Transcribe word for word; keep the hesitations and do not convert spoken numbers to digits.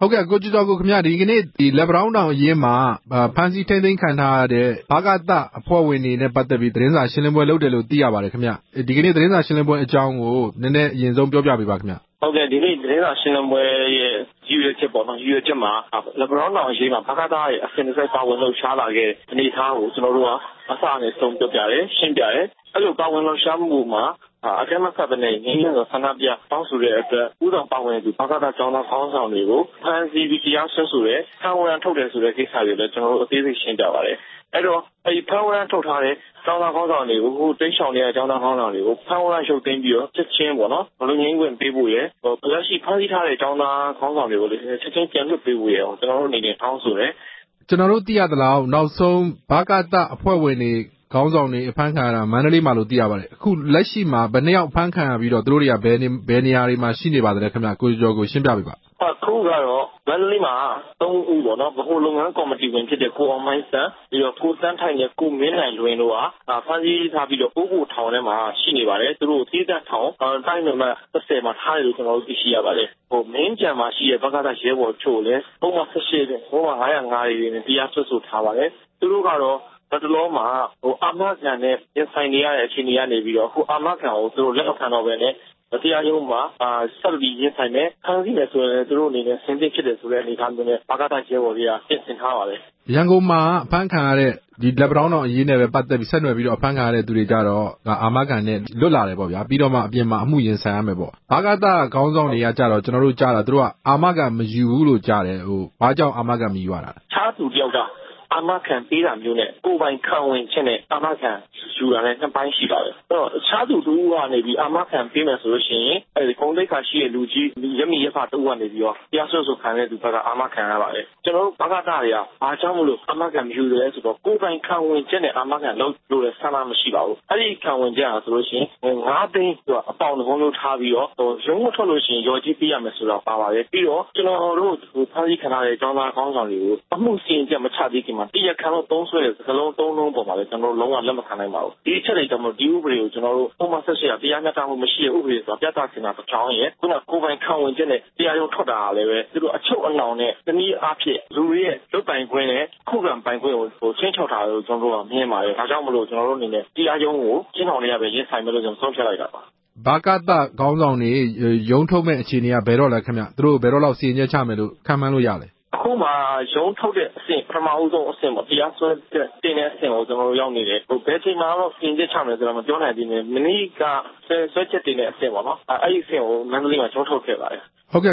ဟုတ်ကဲ့ကိုကျော်ကိုခင်ဗျာဒီကနေ့ဒီလက်ပံတောင်းတောင်အရေးမှာဖမ်းဆီးထိန်းသိမ်းခံထားရတဲ့ဘဂတအဖွဲ့ဝင်တွေနဲ့ပတ်သက်ပြီးသတင်းစာရှင်းလင်းပွဲလုပ်တယ်လို့သိရပါတယ်ခင်ဗျဒီကနေ့သတင်းစာရှင်းလင်းပွဲအကြောင်းကိုနည်းနည်းအရင်ဆုံးပြောပြပေးပါခင်ဗျဟုတ်ကဲ့ဒီနေ့သတင်းစာရှင်းလင်းပွဲရဲ့ရည်ရွယ်ချက်ပေါ့နော်ရည်ရွယ်ချက်မှာလက်ပံတောင်းတောင်အရေးမှာဘဂတရဲ့အစဉ်အဆက်ပါဝင်လှုပ်ရှားလာခဲ့တဲ့အနေအထားကိုကျွန်တော်တို့ကအစနဲ့ဆုံးပြောပြတယ်ရှင်းပြတယ်အဲ့လိုပါဝင်လှုပ်ရှားမှုမှာအကြမ်းမဖက်တဲ့ငင်းရသောဆန္ဒပြတောင်းဆိုတဲ့အတွက်ဥဆောင်ပါဝင်သူဘဂတကျောင်းသားခေါင်းဆောင်တွေကိုဖမ်းဆီးပြီးတရားစွဲဆိုတဲ့ခံဝန်ထုတ်တယ်ဆိုတဲ့ကိစ္စတွေလည်းကျွန်တော်တို့အသေးစိတ်ရှင်းပြပါတယ်အဲ့တော့အဲဒီဖမ်းဝန်ထုတ်ထားတဲ့ကျောင်းသားခေါင်းဆောင်တွေကိုဟိုတိတ်ဆောင်နေတဲ့ကျောင်းသားခေါင်းဆောင်တွေကိုဖမ်းဝန်ရုပ်သိမ်းပြီးတော့ချက်ချင်းပေါ့နော်ဘလုံးငင်းဝင်ပေးဖို့ရယ်ဟိုပလက်ရှိဖမ်းဆီးထားတဲ့ကျောင်းသားခေါင်းဆောင်တွေကိုလည်းချက်ချင်းပြန်လွှတ်ပေးဖို့ရယ်ကျွန်တော်တို့အနေနဲ့တောင်းဆိုတယ်ကျွန်တော်တို့သိရသလောက်နောက်ဆုံးဘဂတအဖွဲ့ဝင်တွေခေါင်းဆောင်တွေအဖမ်းခံရတာမန္တလေးမှာလို့သိရပါတယ်အခုလက်ရှိမှာဘယ်နှစ်ယောက်ဖမ်းခံရပြီးတော့သူတို့တွေကဘယ်နေဘယ်နေရာတွေမှာရှိနေပါသလဲခင်ဗျကိုကျော်ကိုရှင်းပြပေးပါအခုကတော့မန္တလေးမှာသုံးဦးပေါ့နော်ဗဟိုလုပ်ငန်းကော်မတီဝင်ဖြစ်တဲ့ကိုအောင်မိုင်းစံပြီးတော့ကိုတန်းထိုင်နဲ့ကိုမင်းနိုင်လွင်တို့ဟာဖမ်းဆီးထားပြီးတော့ပို့ဖို့ထောင်ထဲမှာရှိနေပါတယ်သူတို့သေးသက်ထောင်တိုင်းနံပါတ်၁၀မှာထားတယ်လို့ကျွန်တော်တို့သိရှိရပါတယ်ဟိုမင်းကြံမှာရှိတဲ့ဘဂတရဲဘော်ချို့လည်းပုံမှန်၁၈တဲ့ပုံမှန်၅၀၅တွေနဲ့တရားစွဲဆိုထားပါတယ်သူတို့ကတော့ဘတ်တလုံးမှာဟိုအာမခံနဲ့ရင်ဆိုင်နေရတဲ့အခြေအနေကနေပြီးတော့ဟိုအာမခံကိုသူတို့လက်ခံတော့ပဲနဲ့တရားရုံးမှာဆက်ပြီးရင်ဆိုင်မယ်ဖမ်းဆီးမယ်ဆိုရင်သူတို့အနေနဲ့ဆင်သင့်ဖြစ်တယ်ဆိုတဲ့အနေအထားမျိုးနဲ့ဘဂတရဲဘော်တွေကပြင်ဆင်ထားပါတယ်ရန်ကုန်မှာအဖမ်းခံရတဲ့ဒီလက်ပံတောင်းတောင်အရေးနဲ့ပဲပတ်သက်ပြီးဆက်နွယ်ပြီးတော့အဖမ်းခံရတဲ့သူတွေကြတော့အာမခံနဲ့လွတ်လာတယ်ပေါ့ဗျာပြီးတော့မှအပြင်မှာအမှုရင်ဆိုင်ရမယ်ပေါ့ဘဂတခေါင်းဆောင်တွေကကြတော့ကျွန်တော်တို့ကြားတာသူတို့ကအာမခံမယူဘူးလို့ကြားတယ်ဟိုဘာကြောင့်အာမခံမယူရတာလဲခြားသူတယောက်ကအာမခံပေးတာမျိုးနဲ့ကိုယ်ပိုင်ခံဝင်ချက်နဲ့အာမခံယူတာနဲ့နှစ်ပိုင်းရှိပါတယ်အဲ့တော့အခြားသူတူကနေပြီးအာမခံပေးမယ်ဆိုလို့ရှိရင်အဲဒီကုန်းသိက္ခာရှိတဲ့လူကြီးရမီရဖတူကနေပြီးတော့တရားစွဲဆိုခံတဲ့သူဘက်ကအာမခံရပါတယ်ကျွန်တော်တို့ဘဂတတွေကဘာကြောင့်မလို့အာမခံမယူတယ်ဆိုတော့ကိုယ်ပိုင်ခံဝင်ချက်နဲ့အာမခံလုပ်လို့လည်းဆန္ဒမရှိပါဘူးအဲ့ဒီခံဝင်ချက်ဟာဆိုလို့ရှိရင်ငါးသိန်းသူကအပေါင်တစ်ပုံလုံးထားပြီးတော့ဟိုရုံးမထွက်လို့ရှိရင်ရော်ကြီးပေးရမယ်ဆိုတာပါပါတယ်ပြီးတော့ကျွန်တော်တို့ဟိုဖမ်းဆီးခံရတဲ့ကျောင်းသားခေါင်းဆောင်တွေကိုအမှုစီရင်ချက်မချသေးခင်မှာတရားခံလို့သုံးဆွဲတဲ့စကလုံးသုံးလုံးပေါ်မှာလည်းကျွန်တော်တို့လုံးဝလက်မခံနိုင်ပါဘူးဒီအချက်တွေကြောင့်ဒီဥပဒေကိုကျွန်တော်တို့ပုံမှန်ဆက်ရှိရတရားမျှတမှုမရှိတဲ့ဥပဒေဆိုတာပြသစင်တာတစ်ချောင်းရဲ့ခုနကိုယ်ပိုင်ခံဝင်ချက်နဲ့တရားရုံးထွက်တာလည်းပဲသူတို့အချုပ်အနှောင်နဲ့တနည်းအားဖြင့်လူတွေရဲ့လွတ်ပိုင်ခွင့်နဲ့ခုခံပိုင်ခွင့်ကိုဟိုချင်းချောက်တာလို့ကျွန်တော်တို့ကမြင်ပါတယ်ဒါကြောင့်မလို့ကျွန်တော်တို့အနေနဲ့တရားရုံးကိုချင်းအောင်လေးရပဲရင်ဆိုင်မယ်လို့ကျွန်တော်ဆုံးဖြတ်လိုက်တာပါဘဂတခေါင်းဆောင်တွေရုံးထုတ်မဲ့အခြေအနေကဘယ်တော့လဲခင်ဗျသူတို့ဘယ်တော့လောက်စီရင်ချက်ချမယ်လို့ခံမှန်းလို့ရလဲအခုမှရုံးထုတ်တဲ့အဆင့်ပထမဦးဆုံးအဆင့်ပေါ့တရားစွဲတဲ့တင်တဲ့အဆင့်ကိုကျွန်တော်တို့ရောက်နေတယ်ဟိုဘယ်ချိန်မှတော့ပြင်ချက်ချမယ်ဆိုတာမပြောနိုင်သေးဘူးမနေ့ကဆွဲဆွဲချက်တင်တဲ့အဆင့်ပေါ့နော်အဲ့ဒီအဆင့်ကိုမန္တလေးမှာရုံးထုတ်ခဲ့ပါတယ်